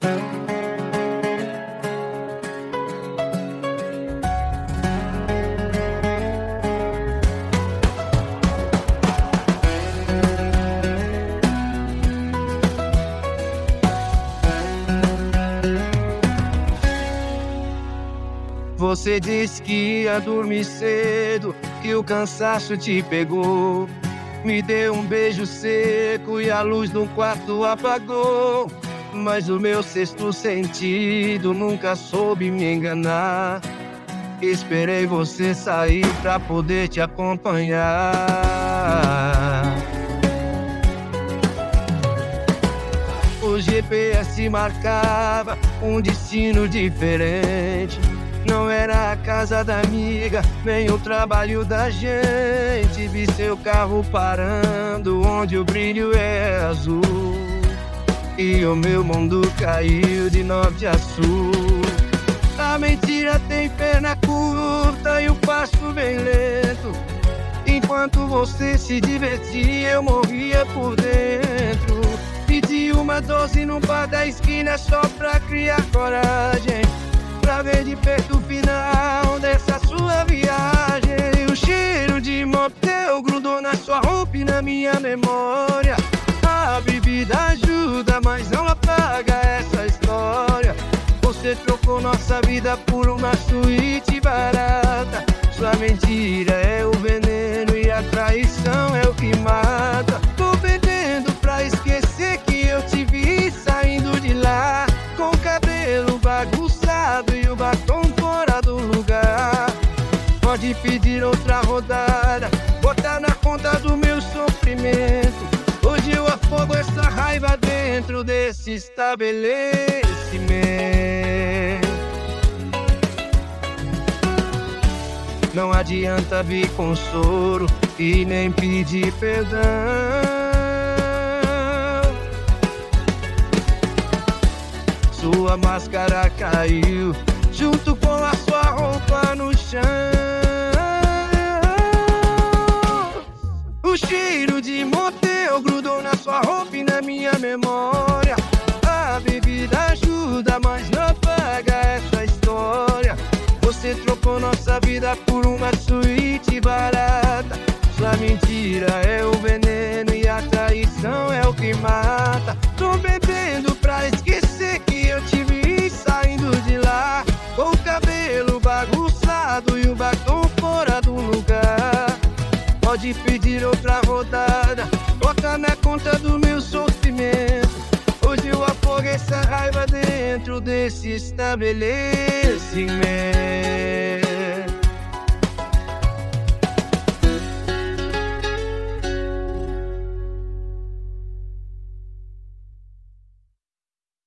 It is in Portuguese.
Você disse que ia dormir cedo, que o cansaço te pegou. Me deu um beijo seco e a luz do quarto apagou. Mas o meu sexto sentido nunca soube me enganar. Esperei você sair pra poder te acompanhar. O GPS marcava um destino diferente. Não era a casa da amiga, nem o trabalho da gente. Vi seu carro parando onde o brilho é azul. E o meu mundo caiu de norte a sul. A mentira tem perna curta e o passo bem lento. Enquanto você se divertia, eu morria por dentro. Pedi uma dose no bar da esquina só pra criar coragem, pra ver de perto o final dessa sua viagem. O cheiro de motel grudou na sua roupa e na minha memória. A bebida ajuda, mas não apaga essa história. Você trocou nossa vida por uma suíte barata. Sua mentira é o veneno e a traição é o que mata. Tô bebendo pra esquecer que eu te vi saindo de lá, com o cabelo bagunçado e o batom fora do lugar. Pode pedir outra rodada, botar na conta do meu sofrimento. Hoje eu afogo essa raiva dentro desse estabelecimento. Não adianta vir com soro e nem pedir perdão. Sua máscara caiu junto com a sua roupa no chão. O cheiro de motel grudou na sua roupa e na minha memória. A bebida ajuda, mas não apaga essa história. Você trocou nossa vida por uma suíte barata. Sua mentira é o veneno e a traição é o que mata. Tô bebendo pra esquecer que eu te vi saindo de lá, com o cabelo bagunçado e o batom fora do lugar. Pode pedir outra rodada, bota na conta do meu sofrimento. Hoje eu afogo essa raiva dentro desse estabelecimento.